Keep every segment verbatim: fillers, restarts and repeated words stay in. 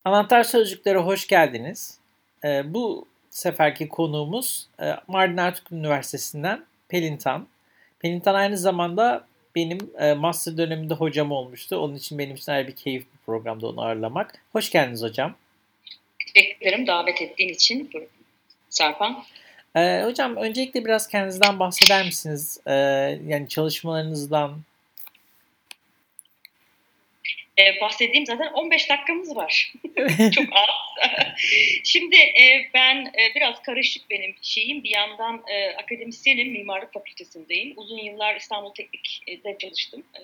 Anahtar Sözcüklere hoş geldiniz. Ee, bu seferki konuğumuz e, Mardin Artuk Üniversitesi'nden Pelin Tan. Pelin Tan aynı zamanda benim e, master döneminde hocam olmuştu. Onun için benim için ayrı bir keyif bir programda onu ağırlamak. Hoş geldiniz hocam. Teşekkür ederim davet ettiğin için Sarpan. Ee, hocam öncelikle biraz kendinizden bahseder misiniz? Ee, yani çalışmalarınızdan. Ee, bahsettiğim zaten on beş dakikamız var. Çok az. Şimdi e, ben e, biraz karışık benim şeyim. Bir yandan e, akademisyenim, mimarlık fakültesindeyim. Uzun yıllar İstanbul Teknik'te çalıştım. E,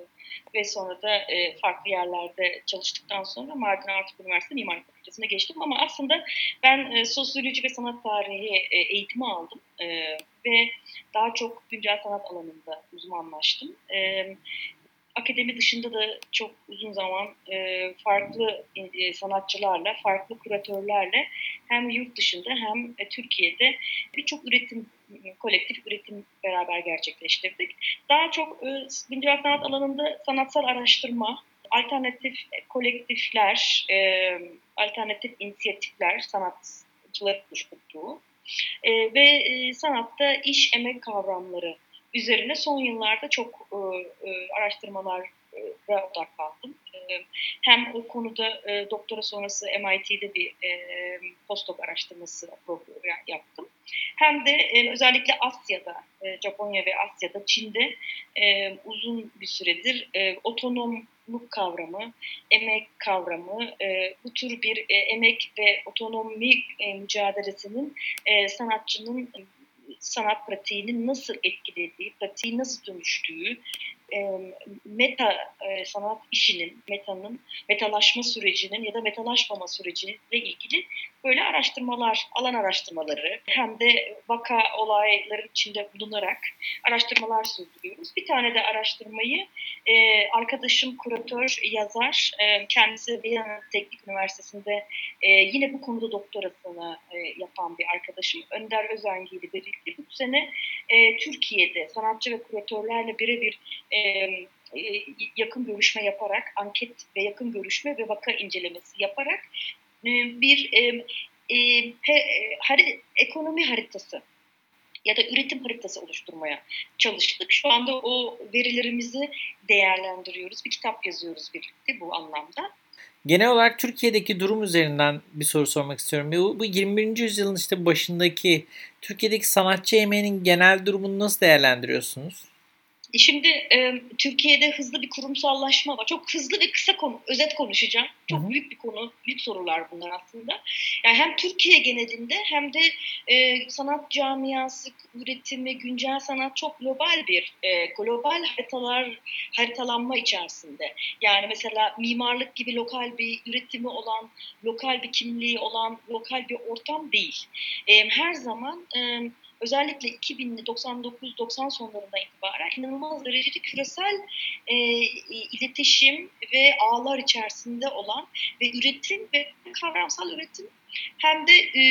ve sonra da e, farklı yerlerde çalıştıktan sonra Mardin Artuk Üniversitesi Mimarlık Fakültesi'ne geçtim. Ama aslında ben e, sosyoloji ve sanat tarihi e, eğitimi aldım. E, ve daha çok güncel sanat alanında uzmanlaştım. E, Akademi dışında da çok uzun zaman e, farklı e, sanatçılarla, farklı kuratörlerle hem yurt dışında hem e, Türkiye'de birçok üretim, kolektif üretim beraber gerçekleştirdik. Daha çok e, güncel sanat alanında sanatsal araştırma, alternatif kolektifler, e, alternatif inisiyatifler, sanatçıların oluşturduğu e, ve e, sanatta iş emek kavramları üzerine son yıllarda çok e, e, araştırmalara odaklandım. E, hem o konuda e, doktora sonrası M I T'de bir e, postdoc araştırması programı yaptım. Hem de e, özellikle Asya'da, e, Japonya ve Asya'da, Çin'de e, uzun bir süredir e, otonomluk kavramı, emek kavramı, e, bu tür bir e, emek ve otonomi e, mücadelesinin e, sanatçının sanat pratiğinin nasıl etkilediği, pratiği nasıl dönüştüğü, e, meta e, sanat işinin, metanın, metalaşma sürecinin ya da metalaşmama süreciyle ilgili böyle araştırmalar, alan araştırmaları hem de vaka olayların içinde bulunarak araştırmalar sürdürüyoruz. Bir tane de araştırmayı e, arkadaşım kuratör, yazar, e, kendisi Viyana Teknik Üniversitesi'nde e, yine bu konuda doktorasını e, yapan bir arkadaşım Önder Özengi ile birlikte bu sene e, Türkiye'de sanatçı ve kuratörlerle birebir e, e, yakın görüşme yaparak, anket ve yakın görüşme ve vaka incelemesi yaparak e, bir e, e, he, hari, ekonomi haritası ya da üretim haritası oluşturmaya çalıştık. Şu anda o verilerimizi değerlendiriyoruz. Bir kitap yazıyoruz birlikte bu anlamda. Genel olarak Türkiye'deki durum üzerinden bir soru sormak istiyorum. Bu, bu yirmi birinci yüzyılın işte başındaki Türkiye'deki sanatçı emeğinin genel durumunu nasıl değerlendiriyorsunuz? Şimdi e, Türkiye'de hızlı bir kurumsallaşma var. Çok hızlı ve kısa konu, özet konuşacağım. Hı Çok hı. büyük bir konu, büyük sorular bunlar aslında. Yani hem Türkiye genelinde hem de e, sanat camiası, üretimi, güncel sanat çok global bir, e, global haritalar, haritalanma içerisinde. Yani mesela mimarlık gibi lokal bir üretimi olan, lokal bir kimliği olan, lokal bir ortam değil. E, her zaman... E, özellikle iki bin doksan dokuz doksan sonlarından itibaren inanılmaz derecede küresel e, iletişim ve ağlar içerisinde olan ve üretim ve kavramsal üretim hem de e,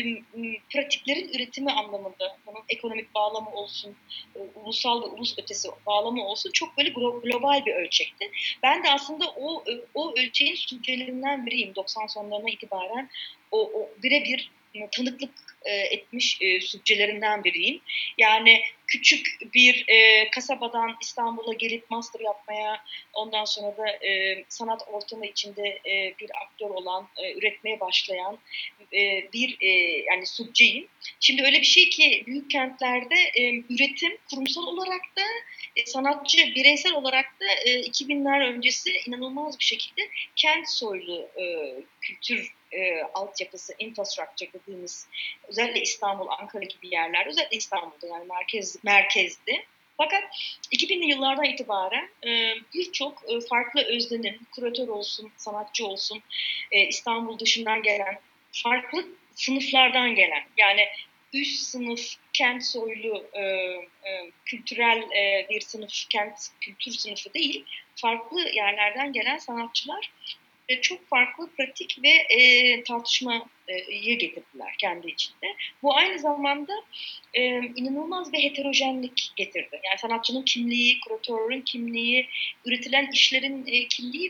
pratiklerin üretimi anlamında bunun ekonomik bağlamı olsun, e, ulusal ve ulus ötesi bağlamı olsun çok böyle global bir ölçekti. Ben de aslında o o ölçeğin sübcelerinden biriyim doksan sonlarına itibaren o, o birebir tanıklık e, etmiş e, sübcelerinden biriyim. Yani küçük bir e, kasabadan İstanbul'a gelip master yapmaya, ondan sonra da e, sanat ortamı içinde e, bir aktör olan, e, üretmeye başlayan e, bir e, yani sübceyim. Şimdi öyle bir şey ki büyük kentlerde e, üretim kurumsal olarak da e, sanatçı bireysel olarak da e, iki binler öncesi inanılmaz bir şekilde kent soylu e, kültür e, altyapısı, infrastructure dediğimiz özellikle İstanbul, Ankara gibi yerler, özellikle İstanbul'da yani merkez, merkezde. Fakat iki binli yıllardan itibaren e, birçok e, farklı öznenin, kuratör olsun, sanatçı olsun, e, İstanbul dışından gelen, farklı sınıflardan gelen, yani üst sınıf, kent soylu, e, e, kültürel e, bir sınıf, kent kültür sınıfı değil, farklı yerlerden gelen sanatçılar çok farklı pratik ve e, tartışmayı getirdiler kendi içinde. Bu aynı zamanda e, inanılmaz bir heterojenlik getirdi. Yani sanatçının kimliği, kuratörün kimliği, üretilen işlerin e, kimliği ve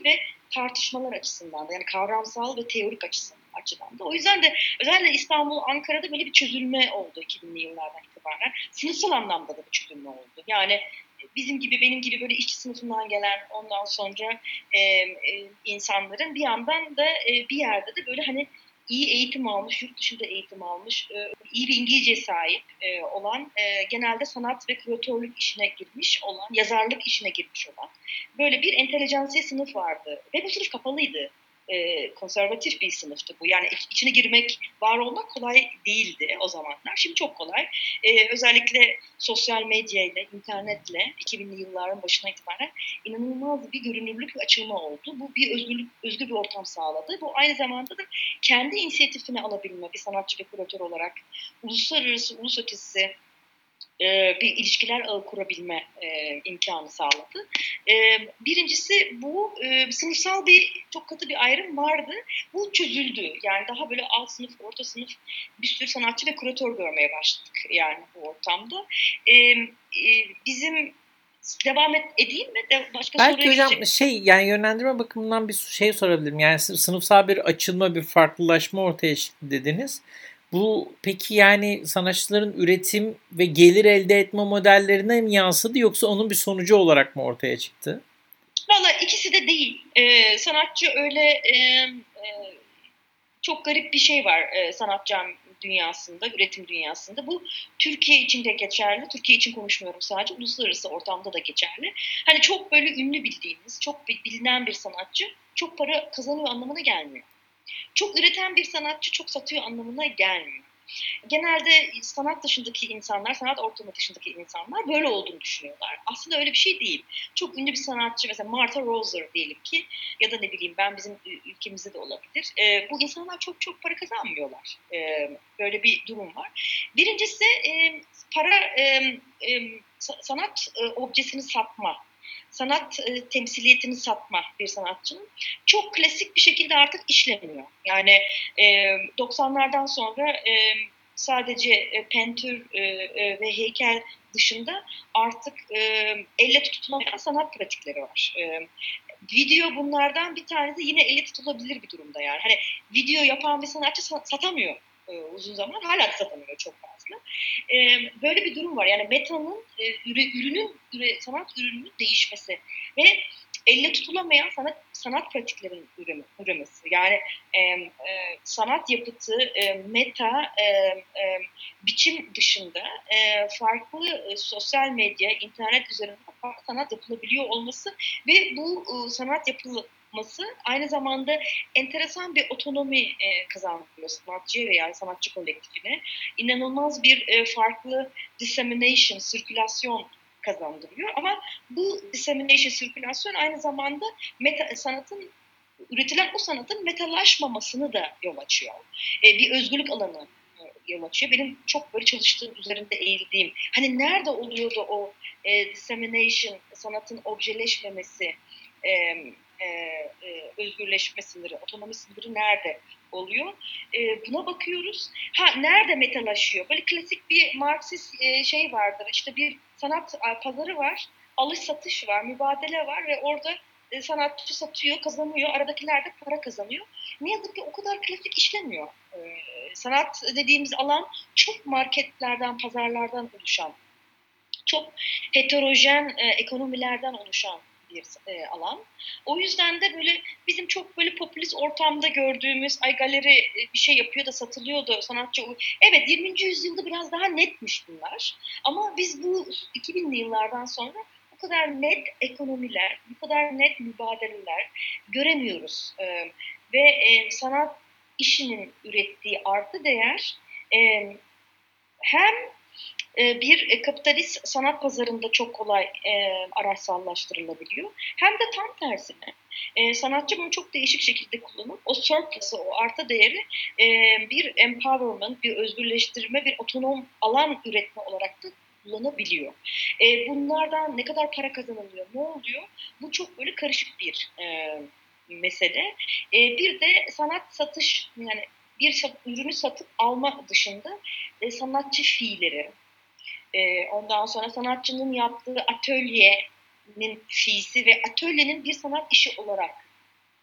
tartışmalar açısından da, yani kavramsal ve teorik açısından açıdan da. O yüzden de özellikle İstanbul, Ankara'da böyle bir çözülme oldu iki binli yıllardan itibaren. Sınıfsal anlamda da bir çözülme oldu. Yani bizim gibi, benim gibi böyle işçi sınıfından gelen ondan sonra e, e, insanların bir yandan da e, bir yerde de böyle hani iyi eğitim almış, yurt dışında eğitim almış, e, iyi bir İngilizce sahip e, olan, e, genelde sanat ve küratörlük işine girmiş olan, yazarlık işine girmiş olan böyle bir entelejansiye sınıf vardı. Ve bu sınıf kapalıydı. E, konservatif bir sınıftı bu. Yani içine girmek, var olmak kolay değildi o zamanlar. Şimdi çok kolay. E, özellikle sosyal medyayla, internetle iki binli yılların başına itibaren inanılmaz bir görünürlük ve açılma oldu. Bu bir özgürlük, özgür bir ortam sağladı. Bu aynı zamanda da kendi inisiyatifini alabilme, bir sanatçı ve küratör olarak uluslararası, ulusötesi bir ilişkiler ağı kurabilme e, imkanı sağladı. E, birincisi bu e, sınıfsal bir çok katı bir ayrım vardı. Bu çözüldü. Yani daha böyle alt sınıf, orta sınıf bir sürü sanatçı ve küratör görmeye başladık yani bu ortamda. E, e, bizim devam et, edeyim mi? De, başka Belki soruya hocam geçecek. şey, yani yönlendirme bakımından bir şey sorabilirim. Yani sınıfsal bir açılma, bir farklılaşma ortaya çıktı dediniz. Bu peki yani sanatçıların üretim ve gelir elde etme modellerine mi yansıdı, yoksa onun bir sonucu olarak mı ortaya çıktı? Valla ikisi de değil. Ee, sanatçı öyle e, e, çok garip bir şey var e, sanat cam dünyasında, üretim dünyasında. Bu Türkiye için de geçerli. Türkiye için konuşmuyorum sadece. Uluslararası ortamda da geçerli. Hani çok böyle ünlü bildiğimiz, çok bilinen bir sanatçı çok para kazanıyor anlamına gelmiyor. Çok üreten bir sanatçı çok satıyor anlamına gelmiyor. Genelde sanat dışındaki insanlar, sanat ortamı dışındaki insanlar böyle olduğunu düşünüyorlar. Aslında öyle bir şey değil. Çok ünlü bir sanatçı, mesela Martha Roser diyelim ki, ya da ne bileyim ben, bizim ülkemizde de olabilir. E, bu insanlar çok çok para kazanmıyorlar. E, böyle bir durum var. Birincisi e, para, e, e, sanat e, objesini satma, sanat e, temsiliyetini satma bir sanatçının çok klasik bir şekilde artık işlemiyor. Yani e, doksanlardan sonra e, sadece e, pentür e, e, ve heykel dışında artık e, elle tutulmayan sanat pratikleri var. E, video bunlardan bir tanesi, yine elle tutulabilir bir durumda yani. Hani video yapan bir sanatçı satamıyor e, uzun zaman, hala da satamıyor çok fazla. E, böyle bir durum var. Yani metanın, e, ürünün, üre, sanat ürününün değişmesi ve elle tutulamayan sanat sanat pratiklerinin üreme, üremesi. Yani e, e, sanat yapıtı, e, meta, e, e, biçim dışında e, farklı e, sosyal medya, internet üzerinden sanat yapılabiliyor olması ve bu e, sanat yapılması aynı zamanda enteresan bir otonomi e, kazandırıyor sanatçıya veya sanatçı kolektifine. İnanılmaz bir e, farklı dissemination, sirkülasyon kazandırıyor. Ama bu dissemination, sirkülasyon aynı zamanda meta, sanatın, üretilen o sanatın metalaşmamasını da yol açıyor. E, bir özgürlük alanı e, yol açıyor. Benim çok böyle çalıştığım, üzerinde eğildiğim, hani nerede oluyordu o e, dissemination, sanatın objeleşmemesi, e, e, e, özgürleşme sınırı, otonomi sınırı nerede oluyor? E, buna bakıyoruz. Ha, nerede metalaşıyor? Böyle klasik bir Marksist e, şey vardır. İşte bir sanat pazarı var, alış satış var, mübadele var ve orada e, sanatçı satıyor, kazanıyor, aradakiler de para kazanıyor. Ne yazık ki o kadar klasik işlemiyor. E, sanat dediğimiz alan çok marketlerden, pazarlardan oluşan, çok heterojen e, ekonomilerden oluşan bir e, alan. O yüzden de böyle bizim çok böyle popülist ortamda gördüğümüz, ay galeri e, bir şey yapıyor da satılıyor da sanatçı. Evet, yirminci yüzyılda biraz daha netmiş bunlar. Ama biz bu iki binli yıllardan sonra bu kadar net ekonomiler, bu kadar net mübadeleler göremiyoruz. E, ve e, sanat işinin ürettiği artı değer e, hem bir kapitalist sanat pazarında çok kolay e, araçsallaştırılabiliyor. Hem de tam tersine e, sanatçı bunu çok değişik şekilde kullanıp o surplus'ı, o artı değeri e, bir empowerment, bir özgürleştirme, bir otonom alan üretme olarak da kullanabiliyor. E, bunlardan ne kadar para kazanılıyor, ne oluyor? Bu çok böyle karışık bir e, mesele. E, bir de sanat satış, yani bir ürünü satıp alma dışında e, sanatçı fiilleri, e, ondan sonra sanatçının yaptığı atölyenin fiisi ve atölyenin bir sanat işi olarak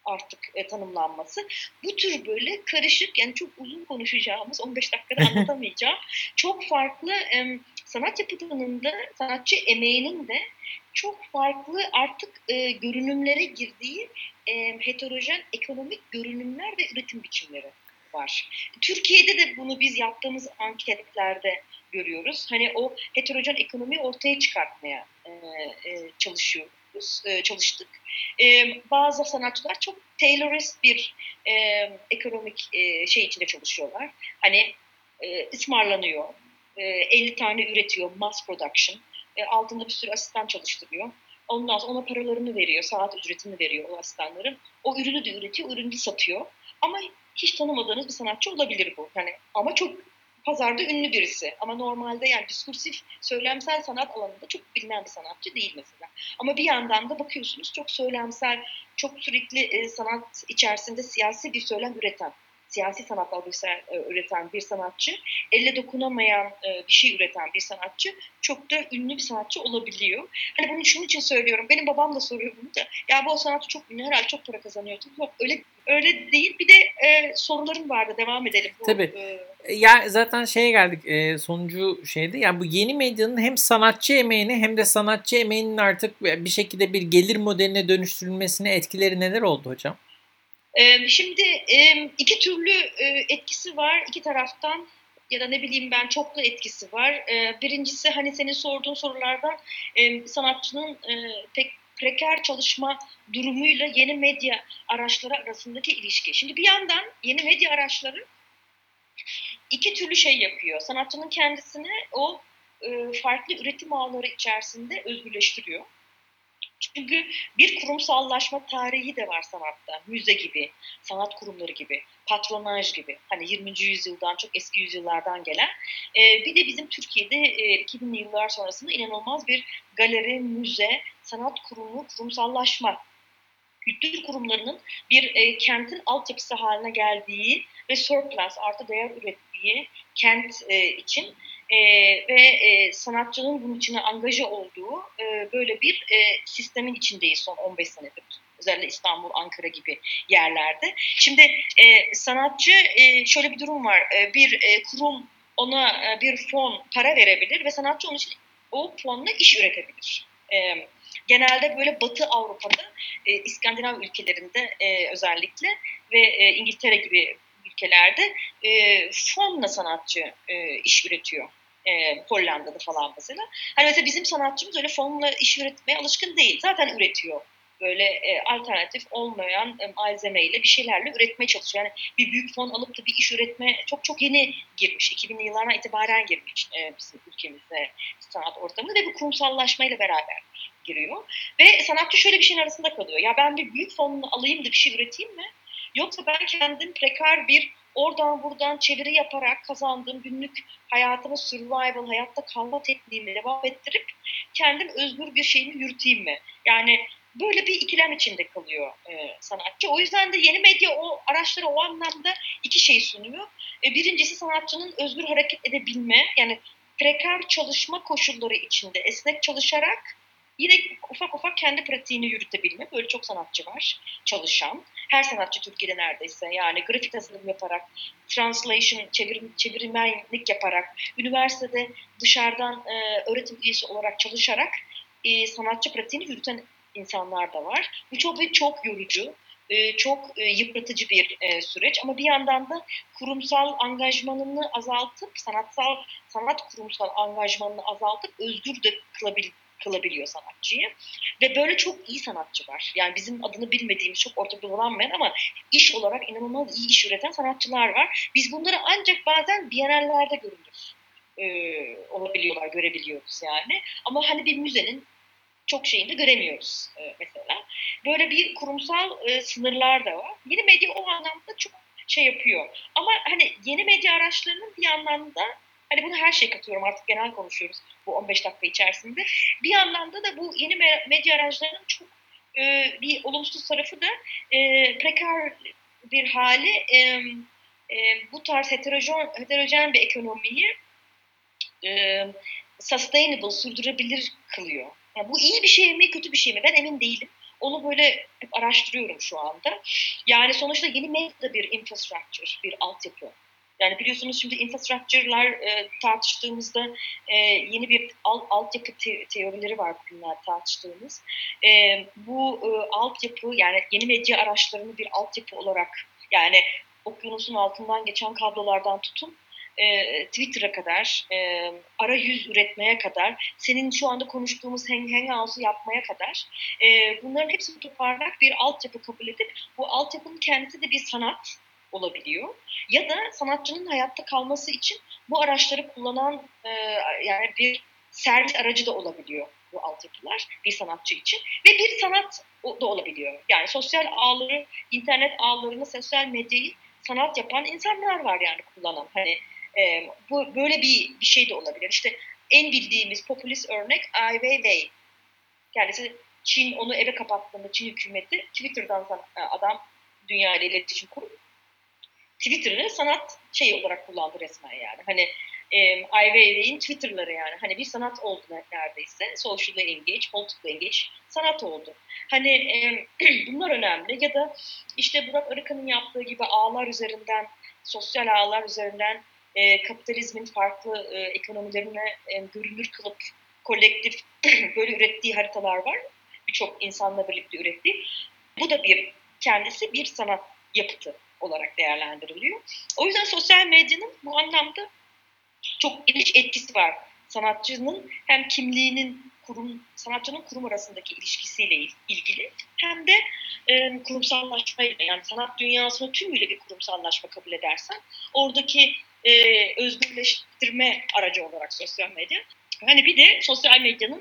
artık e, tanımlanması. Bu tür böyle karışık, yani çok uzun konuşacağımız, on beş dakikada anlatamayacağım, çok farklı e, sanat yapıtının da, sanatçı emeğinin de çok farklı artık e, görünümlere girdiği e, heterojen ekonomik görünümler ve üretim biçimleri var. Türkiye'de de bunu biz yaptığımız anketlerde görüyoruz. Hani o heterojen ekonomiyi ortaya çıkartmaya e, e, çalışıyoruz, e, çalıştık. E, bazı sanatçılar çok Taylorist bir e, ekonomik e, şey içinde çalışıyorlar. Hani e, ısmarlanıyor, e, elli tane üretiyor, mass production, e, altında bir sürü asistan çalıştırıyor. Ondan sonra ona paralarını veriyor, saat ücretini veriyor o asistanların. O ürünü de üretiyor, ürünü de satıyor. Ama hiç tanımadığınız bir sanatçı olabilir bu. Yani ama çok pazarda ünlü birisi. Ama normalde yani diskursif, söylemsel sanat alanında çok bilinen bir sanatçı değil mesela. Ama bir yandan da bakıyorsunuz çok söylemsel, çok sürekli e, sanat içerisinde siyasi bir söylem üreten, siyasi sanatlar üreten bir sanatçı, elle dokunamayan e, bir şey üreten bir sanatçı çok da ünlü bir sanatçı olabiliyor. Hani bunu şunun için söylüyorum. Benim babam da soruyor bunu da. Ya bu sanatçı çok ünlü, herhalde çok para kazanıyordu. Yok, öyle öyle değil. Bir de e, sorularım vardı. Devam edelim. Bu, Tabii. E, ya zaten şeye geldik, e, sonuncu şeydi. Yani bu yeni medyanın hem sanatçı emeğini hem de sanatçı emeğinin artık bir şekilde bir gelir modeline dönüştürülmesine etkileri neler oldu hocam? E, şimdi e, iki türlü e, etkisi var iki taraftan, ya da ne bileyim ben çoklu etkisi var. E, birincisi hani senin sorduğun sorulardan e, sanatçının e, pek preker çalışma durumuyla yeni medya araçları arasındaki ilişki. Şimdi bir yandan yeni medya araçları iki türlü şey yapıyor. Sanatçının kendisini o e, farklı üretim ağları içerisinde özgürleştiriyor. Çünkü bir kurumsallaşma tarihi de var sanatta. Müze gibi, sanat kurumları gibi, patronaj gibi. Hani yirminci yüzyıldan, çok eski yüzyıllardan gelen. E, bir de bizim Türkiye'de e, iki binli yıllar sonrasında inanılmaz bir galeri, müze, sanat kurumu, kurumsallaşma, kültür kurumlarının bir e, kentin altyapısı haline geldiği ve surplus, artı değer ürettiği kent e, için e, ve e, sanatçının bunun içine angaja olduğu e, böyle bir e, sistemin içindeyiz son on beş senedir. Özellikle İstanbul, Ankara gibi yerlerde. Şimdi e, sanatçı, e, şöyle bir durum var. E, bir e, kurum ona e, bir fon para verebilir ve sanatçı onun için o fonla iş üretebilir. E, genelde böyle Batı Avrupa'da, e, İskandinav ülkelerinde e, özellikle ve e, İngiltere gibi ülkelerde e, fonla sanatçı e, iş üretiyor. E, Hollanda'da falan mesela. Hani mesela bizim sanatçımız öyle fonla iş üretmeye alışkın değil. Zaten üretiyor. Böyle e, alternatif olmayan e, malzemeyle bir şeylerle üretmeye çalışıyor. Yani bir büyük fon alıp da bir iş üretme çok çok yeni girmiş. iki binli yıllardan itibaren girmiş e, bizim ülkemizde sanat ortamı ve bu kurumsallaşmayla beraber giriyor. Ve sanatçı şöyle bir şeyin arasında kalıyor. Ya ben bir büyük fonunu alayım da bir şey üreteyim mi? Yoksa ben kendim prekar bir oradan buradan çeviri yaparak kazandığım günlük hayatımı survival, hayatta kalma tekniğimi devam ettirip kendim özgür bir şeyimi yürüteyim mi? Yani böyle bir ikilem içinde kalıyor e, sanatçı. O yüzden de yeni medya o araçları o anlamda iki şey sunuyor. E, birincisi sanatçının özgür hareket edebilme, yani prekar çalışma koşulları içinde esnek çalışarak yine ufak ufak kendi pratiğini yürütebilme. Böyle çok sanatçı var çalışan. Her sanatçı Türkiye'de neredeyse, yani grafik tasarım yaparak, translation, çevirim, çevirmenlik yaparak, üniversitede dışarıdan e, öğretim üyesi olarak çalışarak e, sanatçı pratiğini yürüten insanlar da var. Bu çok çok yorucu, e, çok e, yıpratıcı bir e, süreç, ama bir yandan da kurumsal angajmanını azaltıp, sanatsal sanat kurumsal angajmanını azaltıp özgür de kılabilir kılabiliyor sanatçıyı. Ve böyle çok iyi sanatçı var. Yani bizim adını bilmediğimiz, çok ortada olanmayan ama iş olarak inanılmaz iyi iş üreten sanatçılar var. Biz bunları ancak bazen bienallerde görülür. Ee, olabiliyorlar, görebiliyoruz yani. Ama hani bir müzenin çok şeyini de göremiyoruz e, mesela. Böyle bir kurumsal e, sınırlar da var. Yeni medya o anlamda çok şey yapıyor. Ama hani yeni medya araçlarının bir anlamda, hani bunu her şeye katıyorum, artık genel konuşuyoruz bu on beş dakika içerisinde. Bir anlamda da bu yeni medya araçlarının çok e, bir olumsuz tarafı da e, prekar bir hali, e, e, bu tarz heterojen, heterojen bir ekonomiyi e, sustainable, sürdürebilir kılıyor. Yani bu iyi bir şey mi, kötü bir şey mi? Ben emin değilim. Onu böyle araştırıyorum şu anda. Yani sonuçta yeni medya bir infrastructure, bir altyapı. Yani biliyorsunuz şimdi infrastructure'lar e, tartıştığımızda e, yeni bir alt, altyapı te- teorileri var bugünler tartıştığımız. E, bu e, altyapı yani yeni medya araçlarını bir altyapı olarak yani okyanusun altından geçen kablolardan tutun e, Twitter'a kadar, e, arayüz üretmeye kadar, senin şu anda konuştuğumuz hang Hangout'u yapmaya kadar e, bunların hepsini toparlarak bir altyapı kabul edip bu altyapının kendisi de bir sanat olabiliyor. Ya da sanatçının hayatta kalması için bu araçları kullanan e, yani bir servis aracı da olabiliyor bu altyapılar bir sanatçı için ve bir sanat da olabiliyor. Yani sosyal ağları, internet ağlarını, sosyal medyayı sanat yapan insanlar var yani kullanan. Hani e, bu böyle bir bir şey de olabilir. İşte en bildiğimiz popülist örnek Ai Weiwei. Kendisi Çin onu eve kapattığında Çin hükümeti Twitter'dan adam dünya ile iletişim kurup Twitter'ı sanat şeyi olarak kullandı resmen yani. Hani e, Ai Weiwei'nin Twitter'ları yani. Hani bir sanat oldu neredeyse. Socially engage, politically engage sanat oldu. Hani e, bunlar önemli. Ya da işte Burak Arıkan'ın yaptığı gibi ağlar üzerinden, sosyal ağlar üzerinden e, kapitalizmin farklı e, ekonomilerini e, görünür kılıp kolektif böyle ürettiği haritalar var. Birçok insanla birlikte ürettiği. Bu da bir kendisi bir sanat yapıtı olarak değerlendiriliyor. O yüzden sosyal medyanın bu anlamda çok geniş etkisi var. Sanatçının hem kimliğinin kurum, sanatçının kurum arasındaki ilişkisiyle ilgili hem de e, kurumsallaşmayla yani sanat dünyasını tümüyle bir kurumsallaşma kabul edersen oradaki e, özgürleştirme aracı olarak sosyal medya. Hani bir de sosyal medyanın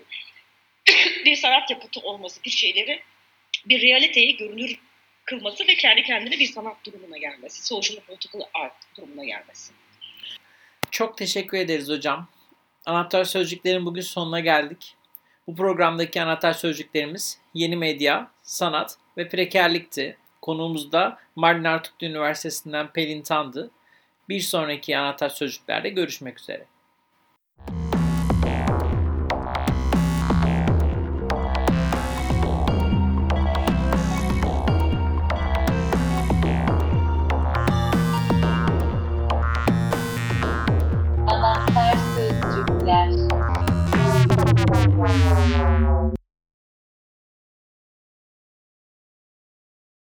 bir sanat yapıtı olması, bir şeyleri, bir realiteyi görünür kılması ve kendi kendine bir sanat durumuna gelmesi, social political art durumuna gelmesi. Çok teşekkür ederiz hocam. Anahtar Sözcüklerin bugün sonuna geldik. Bu programdaki anahtar sözcüklerimiz yeni medya, sanat ve prekerlikti. Konuğumuz da Mardin Artuklu Üniversitesi'nden Pelin Tan'dı. Bir sonraki anahtar sözcüklerde görüşmek üzere.